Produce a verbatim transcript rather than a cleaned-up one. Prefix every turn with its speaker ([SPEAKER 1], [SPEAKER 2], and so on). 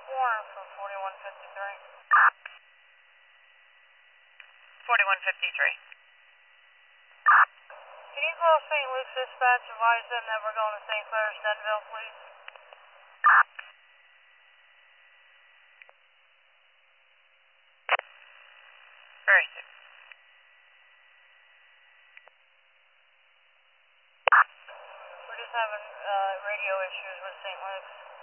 [SPEAKER 1] Warren for forty-one fifty-three.
[SPEAKER 2] forty-one fifty-three.
[SPEAKER 1] Can you call Saint Luke's Dispatch, advise them that we're going to Saint Clair's, Denville, please?
[SPEAKER 2] Very sick.
[SPEAKER 1] We're just having uh, radio issues with Saint Luke's.